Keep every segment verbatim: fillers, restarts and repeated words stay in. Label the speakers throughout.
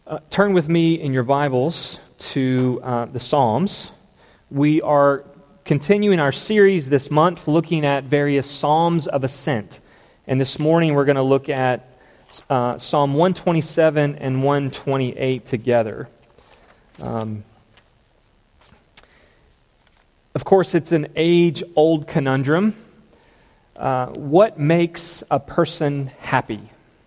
Speaker 1: Uh, turn with me in your Bibles to uh, the Psalms. We are continuing our series this month looking at various Psalms of Ascent. And this morning we're going to look at uh, Psalm one twenty-seven and one twenty-eight together. Um, of course, it's an age-old conundrum. Uh, what makes a person happy?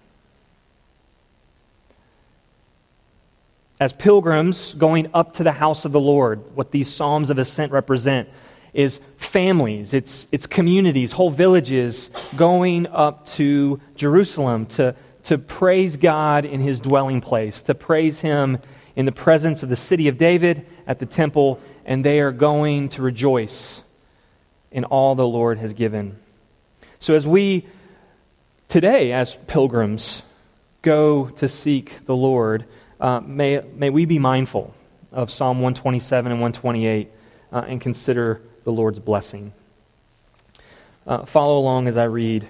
Speaker 1: As pilgrims going up to the house of the Lord, what these Psalms of Ascent represent is families, it's, it's communities, whole villages going up to Jerusalem to, to praise God in His dwelling place, to praise Him in the presence of the city of David at the temple, and they are going to rejoice in all the Lord has given. So as we today, as pilgrims, go to seek the Lord, Uh, may, may we be mindful of Psalm one twenty-seven and one twenty-eight uh, and consider the Lord's blessing. Uh, follow along as I read.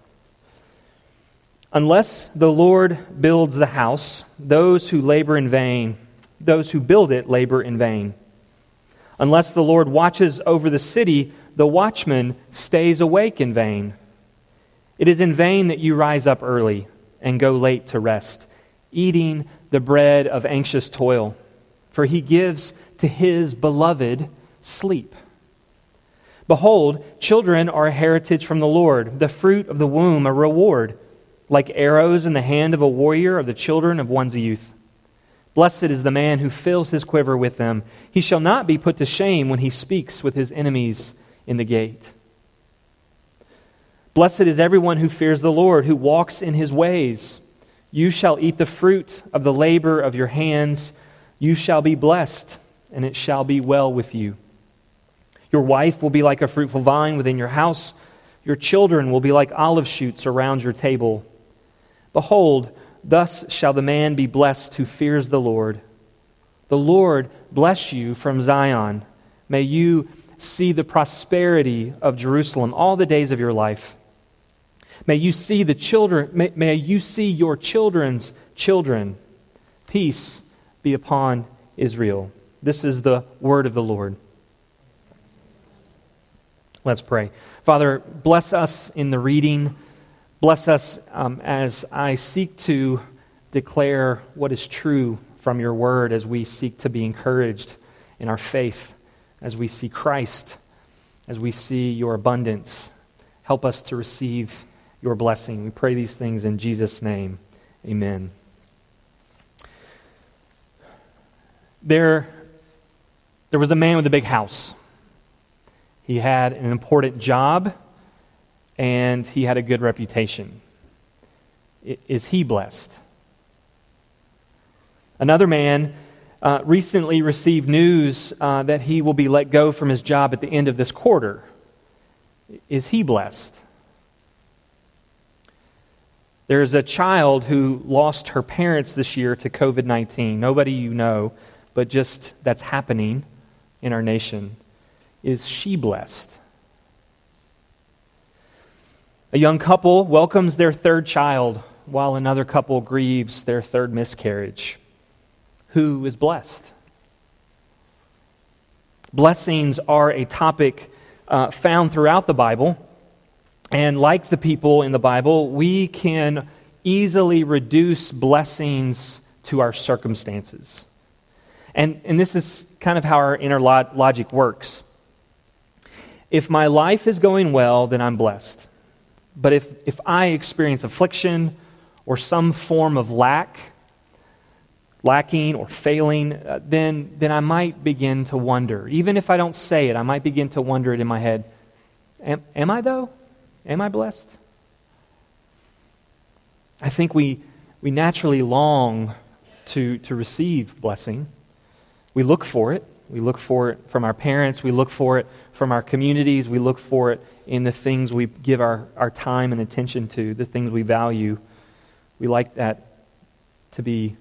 Speaker 1: Unless the Lord builds the house, those who labor in vain, those who build it labor in vain. Unless the Lord watches over the city, the watchman stays awake in vain. It is in vain that you rise up early and go late to rest, eating the bread of anxious toil, for He gives to His beloved sleep. Behold, children are a heritage from the Lord, the fruit of the womb a reward, like arrows in the hand of a warrior are the children of one's youth. Blessed is the man who fills his quiver with them. He shall not be put to shame when he speaks with his enemies in the gate. Blessed is everyone who fears the Lord, who walks in His ways. You shall eat the fruit of the labor of your hands. You shall be blessed, and it shall be well with you. Your wife will be like a fruitful vine within your house. Your children will be like olive shoots around your table. Behold, thus shall the man be blessed who fears the Lord. The Lord bless you from Zion. May you see the prosperity of Jerusalem all the days of your life. May you see the children, may, may you see your children's children. Peace be upon Israel. This is the word of the Lord. Let's pray. Father, bless us in the reading. Bless us um, as I seek to declare what is true from your word, as we seek to be encouraged in our faith, as we see Christ, as we see your abundance. Help us to receive your blessing. We pray these things in Jesus' name. Amen. There, there was a man with a big house. He had an important job, and he had a good reputation. I- is he blessed? Another man uh, recently received news uh, that he will be let go from his job at the end of this quarter. Is he blessed? There's a child who lost her parents this year to covid nineteen. Nobody you know, but just that's happening in our nation. Is she blessed? A young couple welcomes their third child while another couple grieves their third miscarriage. Who is blessed? Blessings are a topic uh, found throughout the Bible. And like the people in the Bible, we can easily reduce blessings to our circumstances. And, and this is kind of how our inner log- logic works. If my life is going well, then I'm blessed. But if, if I experience affliction or some form of lack, lacking or failing, uh, then, then I might begin to wonder. Even if I don't say it, I might begin to wonder it in my head. Am, am I though? Am I blessed? I think we we naturally long to, to receive blessing. We look for it. We look for it from our parents. We look for it from our communities. We look for it in the things we give our, our time and attention to, the things we value. We like that to be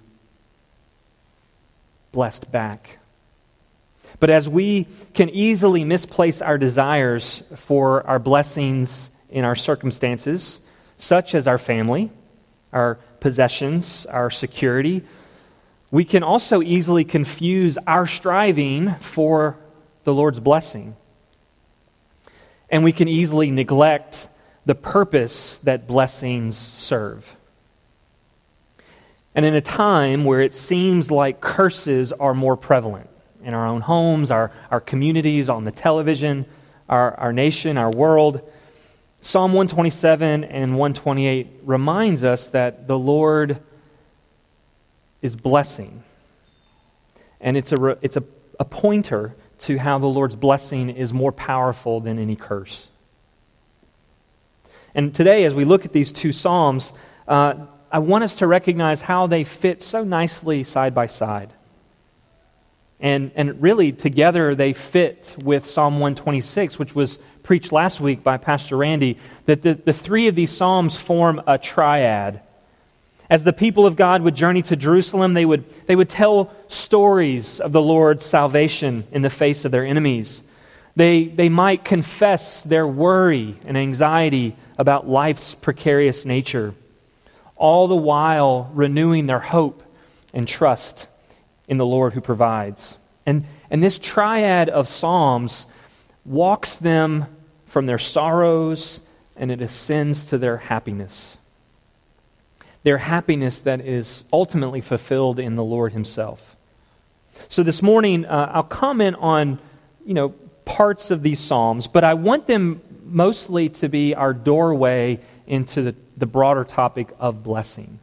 Speaker 1: blessed back. But as we can easily misplace our desires for our blessings in our circumstances, such as our family, our possessions, our security, we can also easily confuse our striving for the Lord's blessing. And we can easily neglect the purpose that blessings serve. And in a time where it seems like curses are more prevalent in our own homes, our, our communities, on the television, our, our nation, our world, Psalm one twenty-seven and one twenty-eight reminds us that the Lord is blessing. And it's a, it's a, a pointer to how the Lord's blessing is more powerful than any curse. And today, as we look at these two Psalms, uh, I want us to recognize how they fit so nicely side by side. And, and really, together, they fit with Psalm one twenty-six, which was preached last week by Pastor Randy, that the, the three of these Psalms form a triad. As the people of God would journey to Jerusalem, they would, they would tell stories of the Lord's salvation in the face of their enemies. They, they might confess their worry and anxiety about life's precarious nature, all the while renewing their hope and trust in the Lord who provides. And, and this triad of Psalms walks them from their sorrows and it ascends to their happiness. Their happiness that is ultimately fulfilled in the Lord himself. So this morning, uh, I'll comment on, you know, parts of these Psalms, but I want them mostly to be our doorway into the, the broader topic of blessing.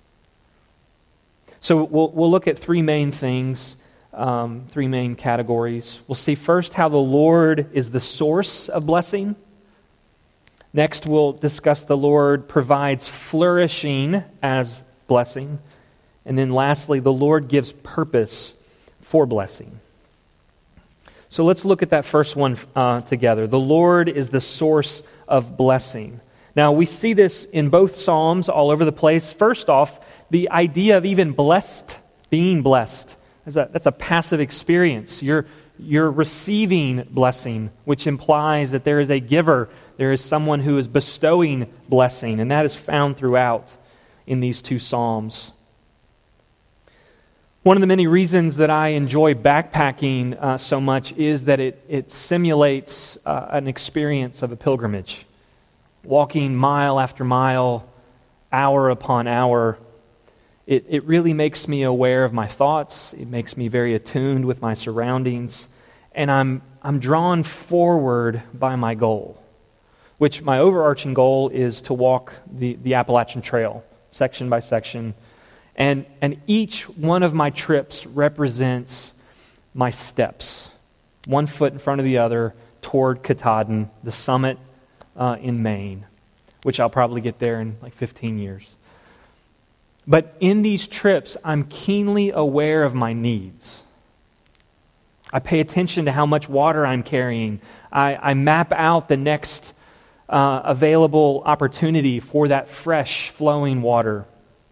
Speaker 1: So we'll, we'll look at three main things, um, three main categories. We'll see first how the Lord is the source of blessing. Next, we'll discuss the Lord provides flourishing as blessing. And then lastly, the Lord gives purpose for blessing. So let's look at that first one uh, together. The Lord is the source of blessing. Now, we see this in both Psalms all over the place. First off, the idea of even blessed, being blessed, is a, that's a passive experience. You're, you're receiving blessing, which implies that there is a giver. There is someone who is bestowing blessing, and that is found throughout in these two Psalms. One of the many reasons that I enjoy backpacking uh, so much is that it, it simulates uh, an experience of a pilgrimage. Walking mile after mile, hour upon hour, it, it really makes me aware of my thoughts. It makes me very attuned with my surroundings, and I'm I'm drawn forward by my goal, which my overarching goal is to walk the, the Appalachian Trail, section by section. And, and each one of my trips represents my steps, one foot in front of the other, toward Katahdin, the summit uh, in Maine, which I'll probably get there in like fifteen years. But in these trips, I'm keenly aware of my needs. I pay attention to how much water I'm carrying. I, I map out the next uh, available opportunity for that fresh, flowing water.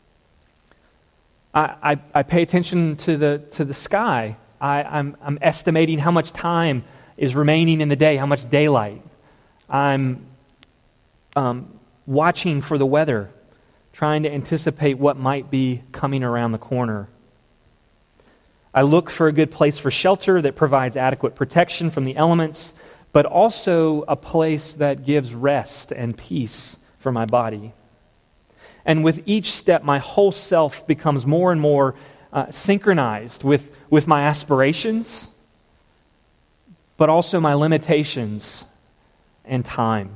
Speaker 1: I, I, I pay attention to the to the sky. I, I'm, I'm estimating how much time is remaining in the day, how much daylight. I'm um, watching for the weather, trying to anticipate what might be coming around the corner. I look for a good place for shelter that provides adequate protection from the elements, but also a place that gives rest and peace for my body. And with each step, my whole self becomes more and more uh, synchronized with, with my aspirations, but also my limitations and time.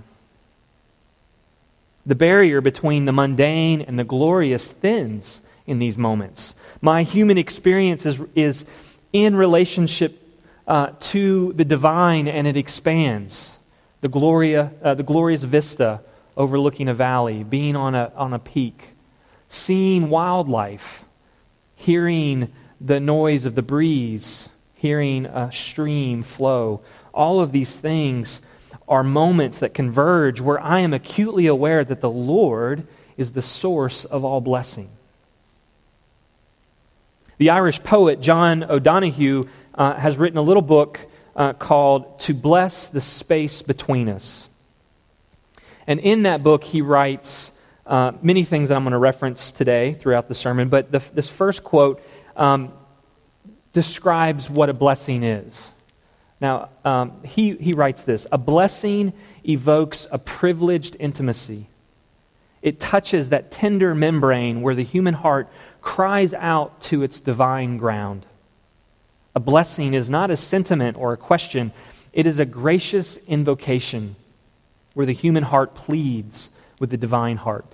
Speaker 1: The barrier between the mundane and the glorious thins in these moments. My human experience is, is in relationship uh, to the divine, and it expands. The Gloria, uh, the glorious vista overlooking a valley, being on a on a peak, seeing wildlife, hearing the noise of the breeze, hearing a stream flow. All of these things are moments that converge where I am acutely aware that the Lord is the source of all blessing. The Irish poet John O'Donoghue uh, has written a little book uh, called To Bless the Space Between Us. And in that book he writes uh, many things that I'm going to reference today throughout the sermon, but the, this first quote um, describes what a blessing is. Now, um, he, he writes this: "A blessing evokes a privileged intimacy. It touches that tender membrane where the human heart cries out to its divine ground. A blessing is not a sentiment or a question. It is a gracious invocation where the human heart pleads with the divine heart."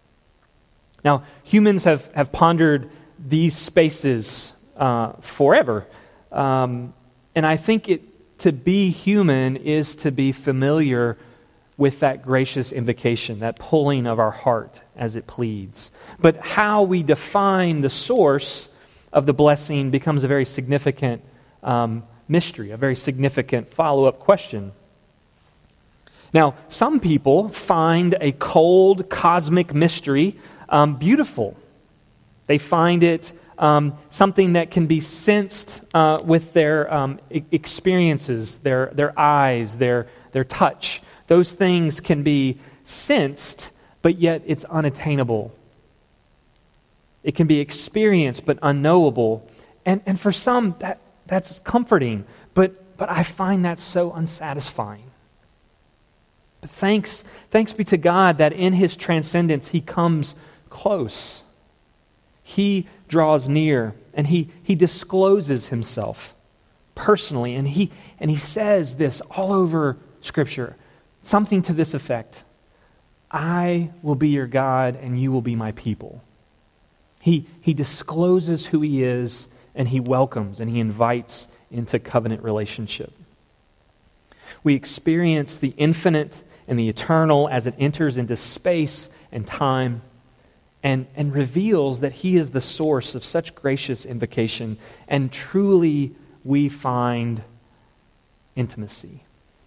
Speaker 1: Now, humans have, have pondered these spaces uh, forever. Um, and I think it to be human is to be familiar with that gracious invocation, that pulling of our heart as it pleads. But how we define the source of the blessing becomes a very significant um, mystery, a very significant follow-up question. Now, some people find a cold cosmic mystery um, beautiful. They find it um, something that can be sensed uh, with their um, e- experiences, their their eyes, their their touch. Those things can be sensed, but yet it's unattainable. It can be experienced, but unknowable. And and for some, that that's comforting, but but I find that so unsatisfying. But thanks, thanks be to God that in His transcendence, He comes close. He draws near, and He He discloses Himself personally, and He and He says this all over Scripture, something to this effect: "I will be your God, and you will be my people." He He discloses who He is, and He welcomes and He invites into covenant relationship. We experience the infinite and the eternal as it enters into space and time, and, and reveals that He is the source of such gracious invocation, and truly we find intimacy.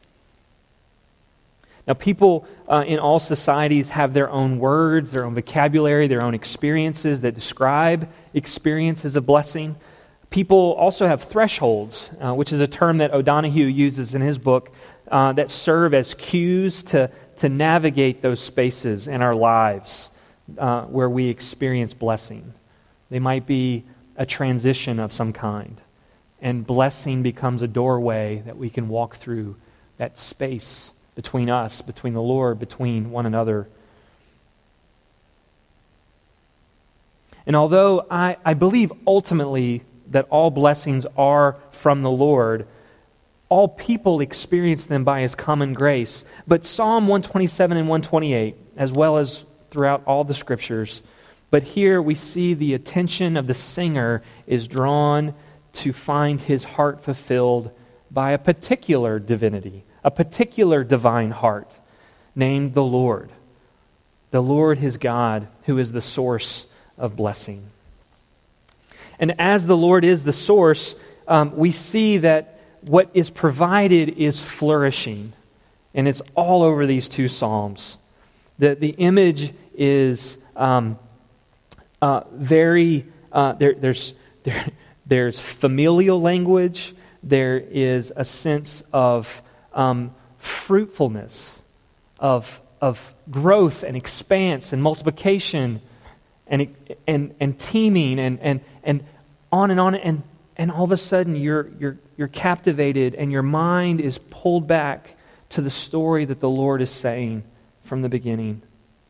Speaker 1: Now, people uh, in all societies have their own words, their own vocabulary, their own experiences that describe experiences of blessing. People also have thresholds, uh, which is a term that O'Donohue uses in his book, uh, that serve as cues to, to navigate those spaces in our lives uh, where we experience blessing. They might be a transition of some kind, and blessing becomes a doorway that we can walk through that space between us, between the Lord, between one another. And although I, I believe ultimately that all blessings are from the Lord, all people experience them by His common grace. But Psalm one twenty-seven and one twenty-eight, as well as throughout all the Scriptures, but here we see the attention of the singer is drawn to find his heart fulfilled by a particular divinity, a particular divine heart named the Lord. The Lord his God, who is the source of blessing. And as the Lord is the source, um, we see that what is provided is flourishing. And it's all over these two Psalms. The, the image is um, uh, very, uh, there, there's, there, there's familial language. There is a sense of um, fruitfulness, of, of growth and expanse and multiplication and, and, and teaming and, and, and on and on. And, and all of a sudden you're, you're, you're captivated and your mind is pulled back to the story that the Lord is saying from the beginning.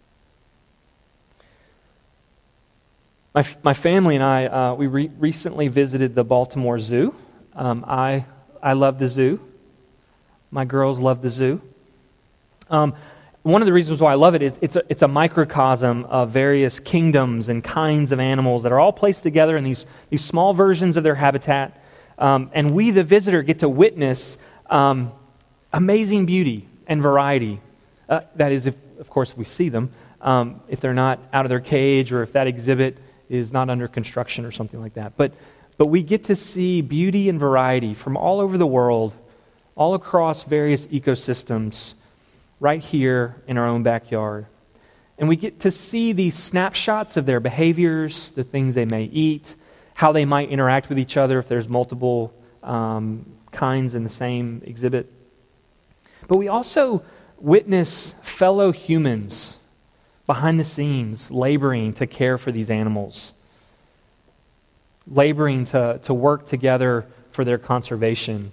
Speaker 1: My, my family and I, uh, we re- recently visited the Baltimore Zoo. Um, I I love the zoo. My girls love the zoo. Um, one of the reasons why I love it is it's a, it's a microcosm of various kingdoms and kinds of animals that are all placed together in these, these small versions of their habitat. Um, and we, the visitor, get to witness um, amazing beauty and variety. Uh, that is, if of course we see them, um, if they're not out of their cage or if that exhibit is not under construction or something like that. But But we get to see beauty and variety from all over the world, all across various ecosystems, right here in our own backyard. And we get to see these snapshots of their behaviors, the things they may eat, how they might interact with each other if there's multiple um, kinds in the same exhibit. But we also witness fellow humans behind the scenes, laboring to care for these animals, laboring to, to work together for their conservation.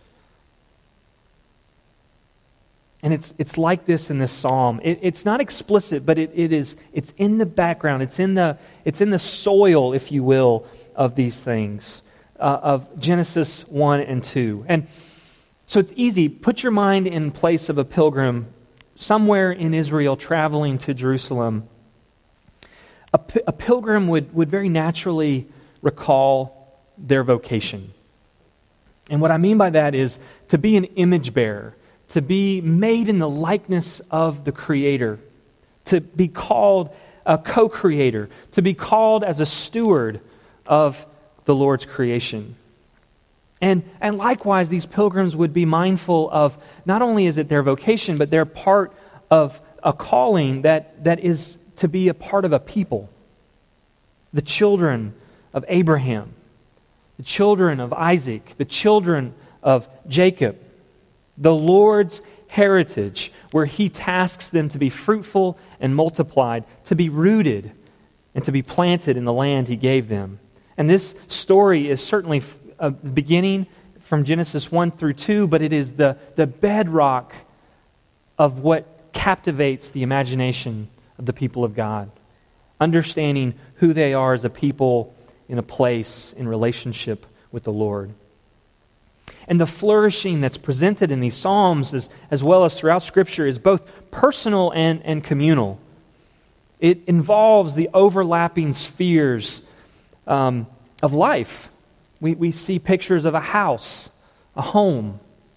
Speaker 1: And it's it's like this in this psalm. It, it's not explicit, but it, it is it's in the background. It's in the it's in the soil, if you will, of these things, uh, of Genesis one and two. And so it's easy. Put your mind in place of a pilgrim somewhere in Israel traveling to Jerusalem. A, a pilgrim would, would very naturally recall their vocation. And what I mean by that is to be an image bearer, to be made in the likeness of the Creator, to be called a co-creator, to be called as a steward of the Lord's creation. And, and likewise, these pilgrims would be mindful of not only is it their vocation, but they're part of a calling that, that is to be a part of a people. The children of Abraham, the children of Isaac, the children of Jacob, the Lord's heritage, where He tasks them to be fruitful and multiplied, to be rooted and to be planted in the land He gave them. And this story is certainly a beginning from Genesis one through two, but it is the, the bedrock of what captivates the imagination of the people of God. Understanding who they are as a people in a place in relationship with the Lord. And the flourishing that's presented in these Psalms, as, as well as throughout Scripture, is both personal and, and communal. It involves the overlapping spheres um, of life. We, we see pictures of a house, a home.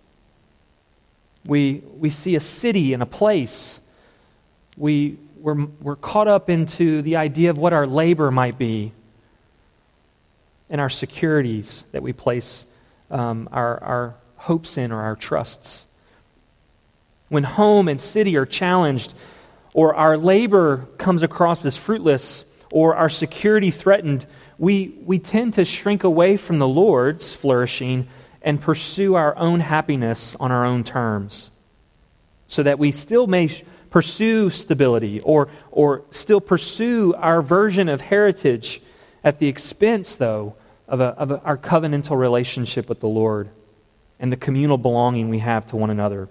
Speaker 1: We, we see a city and a place. We, we're, we're caught up into the idea of what our labor might be and our securities that we place um, our, our hopes in or our trusts. When home and city are challenged, or our labor comes across as fruitless, or our security threatened, we, we tend to shrink away from the Lord's flourishing and pursue our own happiness on our own terms, so that we still may pursue stability or, or still pursue our version of heritage at the expense, though, of, a, of a, our covenantal relationship with the Lord and the communal belonging we have to one another.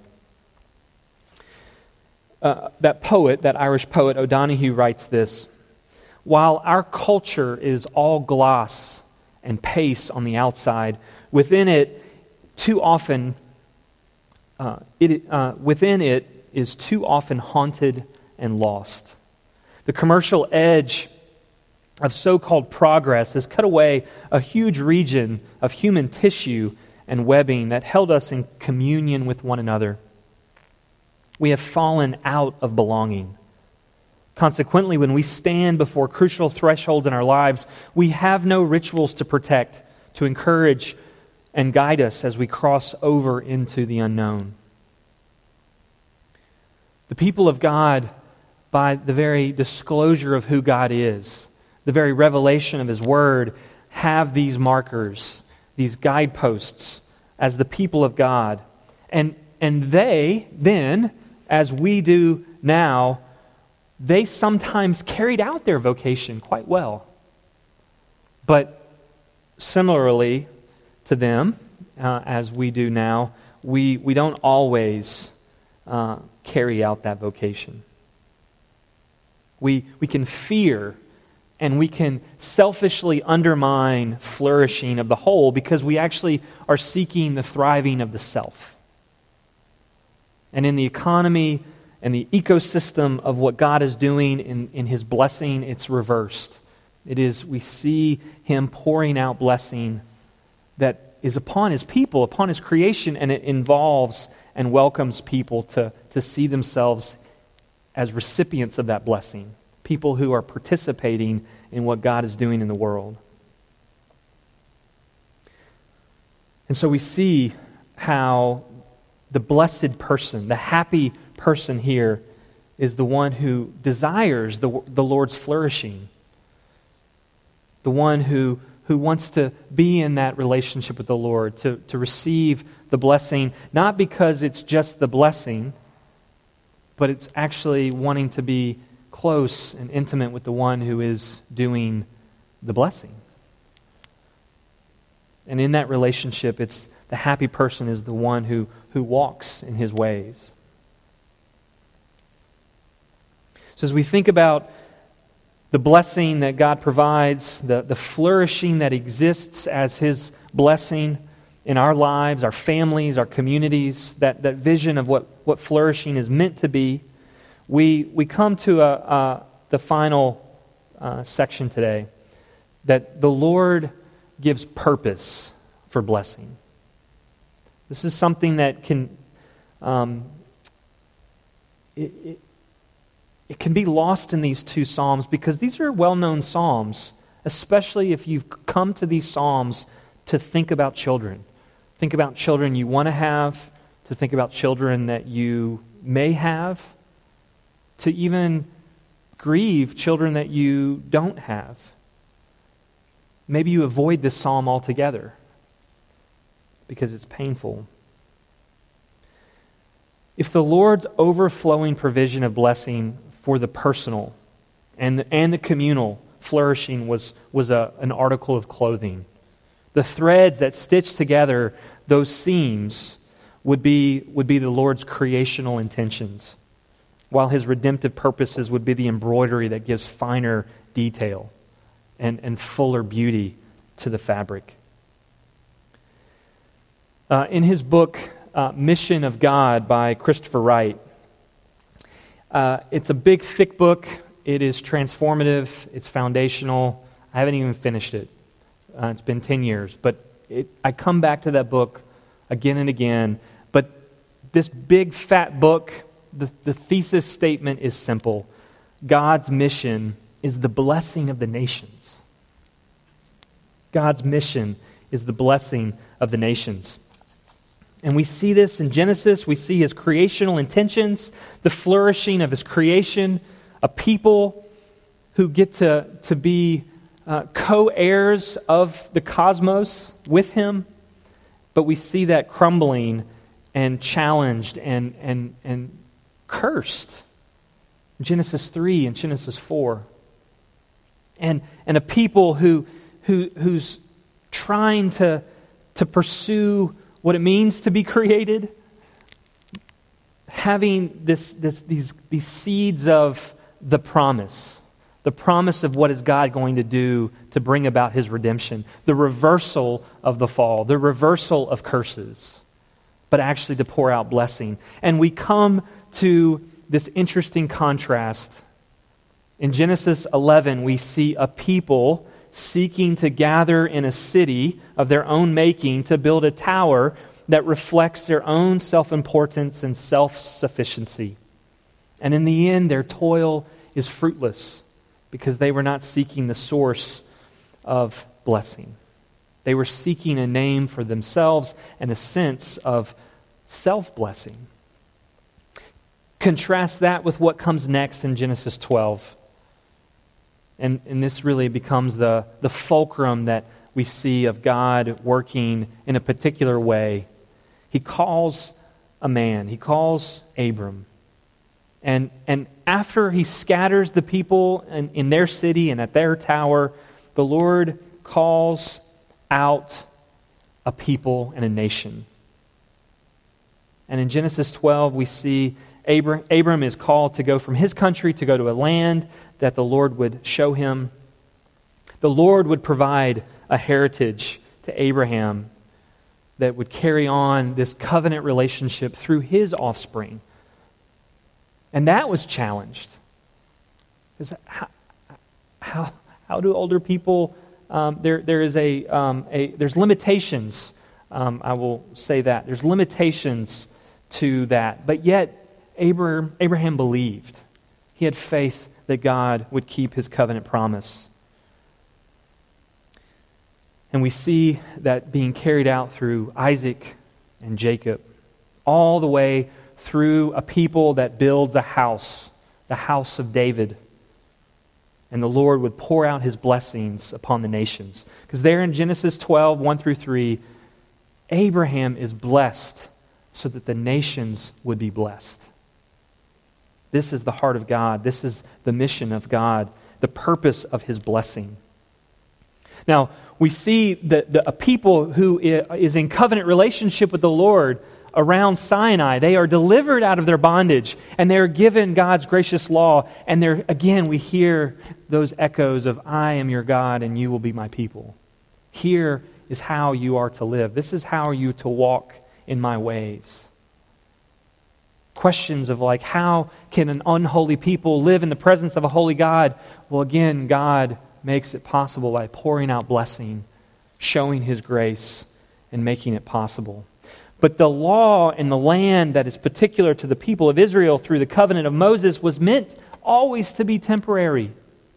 Speaker 1: Uh, that poet, that Irish poet O'Donoghue, writes this: while our culture is all gloss and pace on the outside, within it, too often, uh, it uh, within it is too often haunted and lost. The commercial edge of so-called progress has cut away a huge region of human tissue and webbing that held us in communion with one another. We have fallen out of belonging. Consequently, when we stand before crucial thresholds in our lives, we have no rituals to protect, to encourage, and guide us as we cross over into the unknown. The people of God, by the very disclosure of who God is, the very revelation of His Word, have these markers, these guideposts as the people of God. And, and they then, as we do now, they sometimes carried out their vocation quite well. But similarly to them, uh, as we do now, we, we don't always uh, carry out that vocation. We, we can fear and we can selfishly undermine flourishing of the whole because we actually are seeking the thriving of the self. And in the economy and the ecosystem of what God is doing in, in His blessing, it's reversed. It is, we see Him pouring out blessing that is upon His people, upon His creation, and it involves and welcomes people to, to see themselves as recipients of that blessing, people who are participating in what God is doing in the world. And so we see how the blessed person, the happy person here, is the one who desires the, the Lord's flourishing. The one who, who wants to be in that relationship with the Lord, to, to receive the blessing, not because it's just the blessing, but it's actually wanting to be close and intimate with the one who is doing the blessing. And in that relationship, it's the happy person is the one who, who walks in his ways. So as we think about the blessing that God provides, the, the flourishing that exists as his blessing in our lives, our families, our communities, that, that vision of what, what flourishing is meant to be, we, we come to a, a, the final uh, section today, that the Lord gives purpose for blessing. This is something that can um, it, it, it can be lost in these two psalms because these are well-known psalms, especially if you've come to these psalms to think about children. Think about children you want to have, to think about children that you may have, to even grieve children that you don't have. Maybe you avoid this psalm altogether because it's painful. If the Lord's overflowing provision of blessing for the personal and the, and the communal flourishing was, was a, an article of clothing, the threads that stitch together those seams would be, would be the Lord's creational intentions, while his redemptive purposes would be the embroidery that gives finer detail and, and fuller beauty to the fabric. Uh, in his book, uh, Mission of God by Christopher Wright, uh, it's a big, thick book. It is transformative. It's foundational. I haven't even finished it. Uh, it's been ten years. But it, I come back to that book again and again. But this big, fat book, the, the thesis statement is simple. God's mission is the blessing of the nations. God's mission is the blessing of the nations. And we see this in Genesis. We see his creational intentions, the flourishing of his creation, a people who get to, to be uh, co-heirs of the cosmos with him. But we see that crumbling and challenged and, and, and cursed. Genesis three and Genesis four. And, and a people who, who who's trying to, to pursue what it means to be created, having this, this, these, these seeds of the promise, the promise of what is God going to do to bring about his redemption, the reversal of the fall, the reversal of curses, but actually to pour out blessing. And we come to this interesting contrast. In Genesis eleven, we see a people seeking to gather in a city of their own making to build a tower that reflects their own self-importance and self-sufficiency. And in the end, their toil is fruitless because they were not seeking the source of blessing. They were seeking a name for themselves and a sense of self-blessing. Contrast that with what comes next in Genesis twelve. And, and this really becomes the, the fulcrum that we see of God working in a particular way. He calls a man. He calls Abram. And, and after he scatters the people in, in their city and at their tower, the Lord calls out a people and a nation. And in Genesis twelve, we see Abram, Abram is called to go from his country to go to a land that the Lord would show him. The Lord would provide a heritage to Abraham that would carry on this covenant relationship through his offspring. And that was challenged. Because how, how, how do older people, um, there, there is a, um, a, there's limitations, um, I will say that. There's limitations to that. But yet, Abraham, Abraham believed. He had faith that God would keep his covenant promise. And we see that being carried out through Isaac and Jacob, all the way through a people that builds a house, the house of David. And the Lord would pour out his blessings upon the nations. Because there in Genesis twelve, one through three, Abraham is blessed so that the nations would be blessed. This is the heart of God. This is the mission of God, the purpose of his blessing. Now, we see that the, a people who is in covenant relationship with the Lord around Sinai, they are delivered out of their bondage, and they are given God's gracious law. And there, again, we hear those echoes of, I am your God, and you will be my people. Here is how you are to live. This is how you are to walk in my ways. Questions of like, how can an unholy people live in the presence of a holy God? Well, again, God makes it possible by pouring out blessing, showing his grace, and making it possible. But the law and the land that is particular to the people of Israel through the covenant of Moses was meant always to be temporary.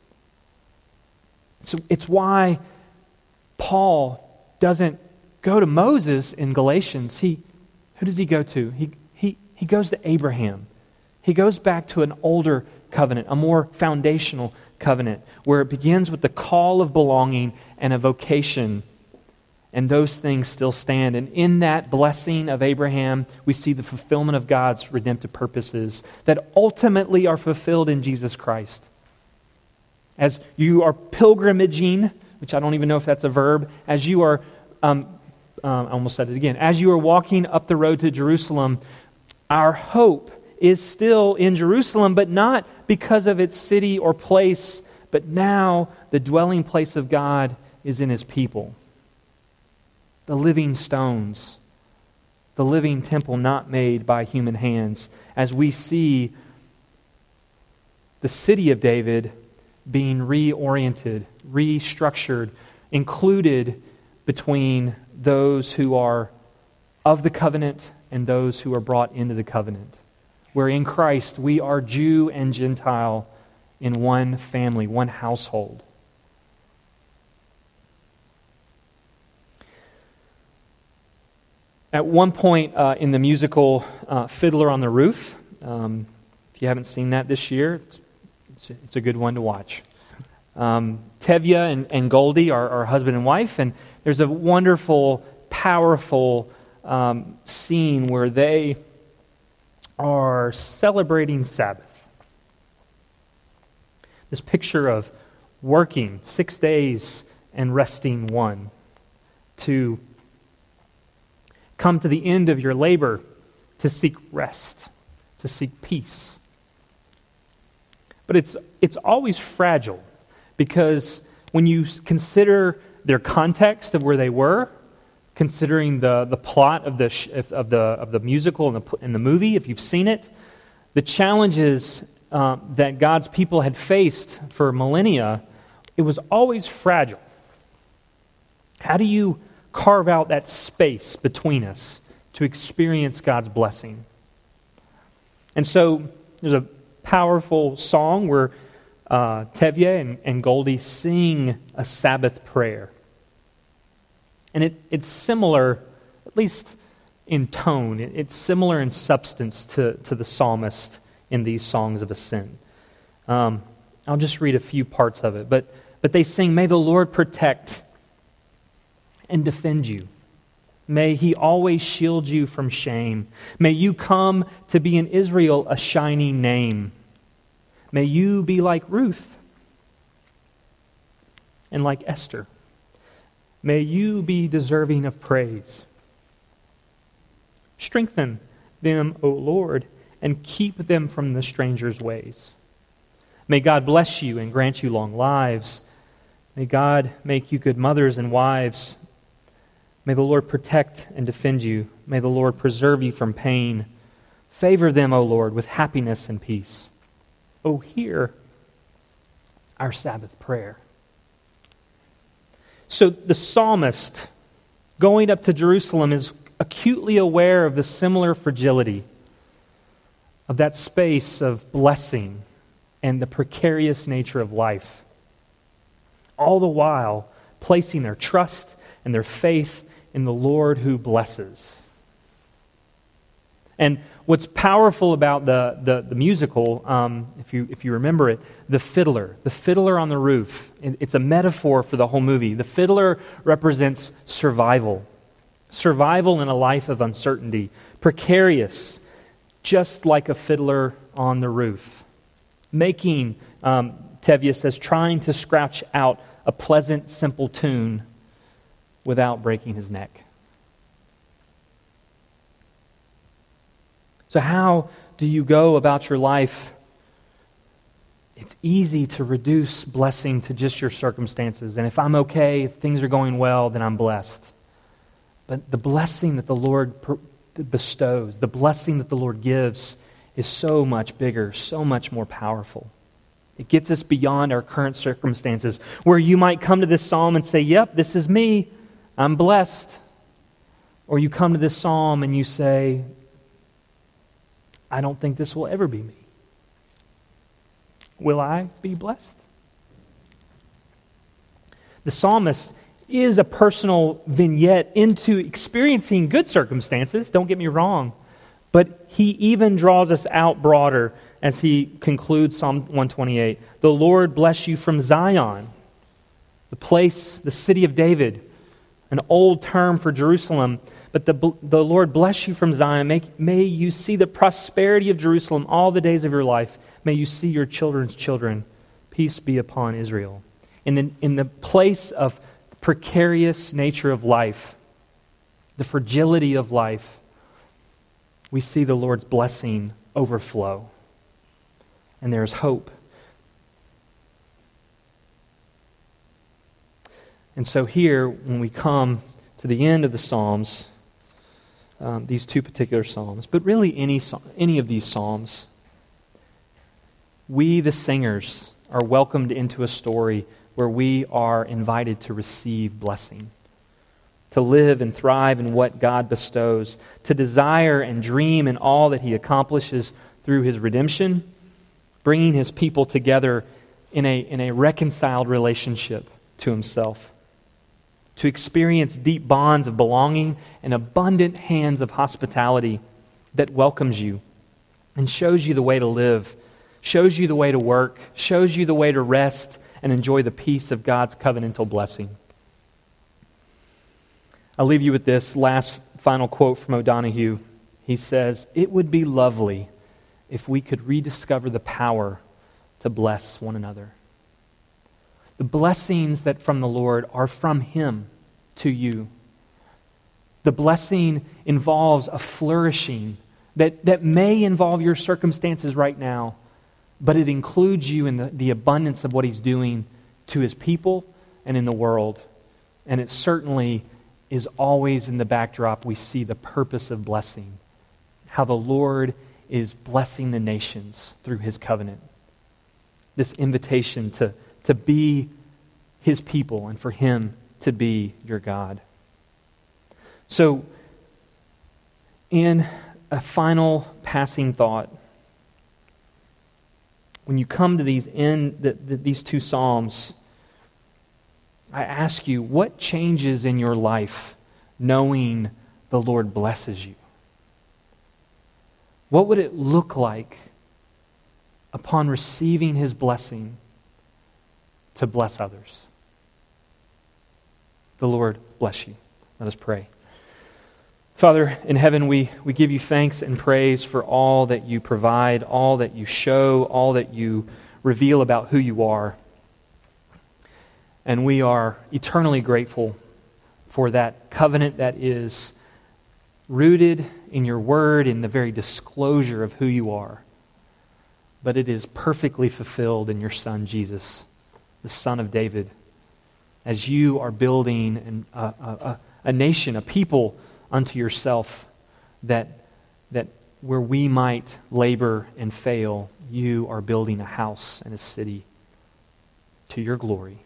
Speaker 1: So it's why Paul doesn't go to Moses in Galatians. He, who does he go to? He, he, he goes to Abraham. He goes back to an older covenant, a more foundational covenant, where it begins with the call of belonging and a vocation. And those things still stand. And in that blessing of Abraham, we see the fulfillment of God's redemptive purposes that ultimately are fulfilled in Jesus Christ. As you are pilgrimaging, which I don't even know if that's a verb, as you are, um, um, I almost said it again, as you are walking up the road to Jerusalem, our hope is still in Jerusalem, but not because of its city or place, but now the dwelling place of God is in his people. The living stones, the living temple not made by human hands, as we see the city of David being reoriented, restructured, included between those who are of the covenant and those who are brought into the covenant. Where in Christ we are Jew and Gentile in one family, one household. At one point uh, in the musical uh, Fiddler on the Roof, um, if you haven't seen that this year, it's, it's, a, it's a good one to watch. Um, Tevye and, and Goldie are, are husband and wife, and there's a wonderful, powerful um, scene where they are celebrating Sabbath. This picture of working six days and resting one, to come to the end of your labor to seek rest, to seek peace. But it's it's always fragile, because when you consider their context of where they were, considering the, the plot of the sh- of the of the musical and the in the movie, if you've seen it, the challenges uh, that God's people had faced for millennia, it was always fragile. How do you carve out that space between us to experience God's blessing? And so there's a powerful song where uh, Tevye and, and Goldie sing a Sabbath prayer. And it, it's similar, at least in tone, it, it's similar in substance to, to the psalmist in these songs of ascent. Um, I'll just read a few parts of it. But, but they sing, "May the Lord protect and defend you. May he always shield you from shame. May you come to be in Israel a shining name. May you be like Ruth and like Esther. May you be deserving of praise. Strengthen them, O Lord, and keep them from the stranger's ways. May God bless you and grant you long lives. May God make you good mothers and wives. May the Lord protect and defend you. May the Lord preserve you from pain. Favor them, O Lord, with happiness and peace. Oh, hear our Sabbath prayer." So the psalmist, going up to Jerusalem, is acutely aware of the similar fragility of that space of blessing and the precarious nature of life, all the while placing their trust and their faith in the Lord who blesses. And what's powerful about the, the, the musical, um, if you if you remember it, the fiddler, the fiddler on the roof, it's a metaphor for the whole movie. The fiddler represents survival. Survival in a life of uncertainty, precarious, just like a fiddler on the roof, making, um, Tevye says, trying to scratch out a pleasant, simple tune without breaking his neck. So how do you go about your life? It's easy to reduce blessing to just your circumstances. And if I'm okay, if things are going well, then I'm blessed. But the blessing that the Lord bestows, the blessing that the Lord gives, is so much bigger, so much more powerful. It gets us beyond our current circumstances, where you might come to this psalm and say, yep, this is me, I'm blessed. Or you come to this psalm and you say, I don't think this will ever be me. Will I be blessed? The psalmist is a personal vignette into experiencing good circumstances, don't get me wrong, but he even draws us out broader as he concludes Psalm one twenty-eight. The Lord bless you from Zion, the place, the city of David, an old term for Jerusalem. But the, the Lord bless you from Zion. May, may you see the prosperity of Jerusalem all the days of your life. May you see your children's children. Peace be upon Israel. In the, in the place of precarious nature of life, the fragility of life, we see the Lord's blessing overflow. And there is hope. And so here, when we come to the end of the Psalms, um, these two particular Psalms, but really any, any of these Psalms, we, the singers, are welcomed into a story where we are invited to receive blessing, to live and thrive in what God bestows, to desire and dream in all that He accomplishes through His redemption, bringing His people together in a, in a reconciled relationship to Himself, to experience deep bonds of belonging and abundant hands of hospitality that welcomes you and shows you the way to live, shows you the way to work, shows you the way to rest and enjoy the peace of God's covenantal blessing. I'll leave you with this last final quote from O'Donohue. He says, "It would be lovely if we could rediscover the power to bless one another." The blessings that from the Lord are from Him to you. The blessing involves a flourishing that, that may involve your circumstances right now, but it includes you in the, the abundance of what He's doing to His people and in the world. And it certainly is always in the backdrop we see the purpose of blessing, how the Lord is blessing the nations through His covenant. This invitation to, to be His people and for Him to be your God. So, in a final passing thought, when you come to these end, the, the, these two Psalms, I ask you, what changes in your life knowing the Lord blesses you? What would it look like upon receiving His blessing to bless others? The Lord bless you. Let us pray. Father, in heaven, we, we give you thanks and praise for all that you provide, all that you show, all that you reveal about who you are. And we are eternally grateful for that covenant that is rooted in your word, in the very disclosure of who you are. But it is perfectly fulfilled in your Son, Jesus, the Son of David, as you are building an, a, a, a nation, a people unto yourself, that, that where we might labor and fail, you are building a house and a city to your glory.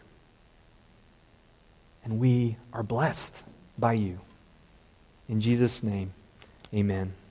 Speaker 1: And we are blessed by you. In Jesus' name, amen.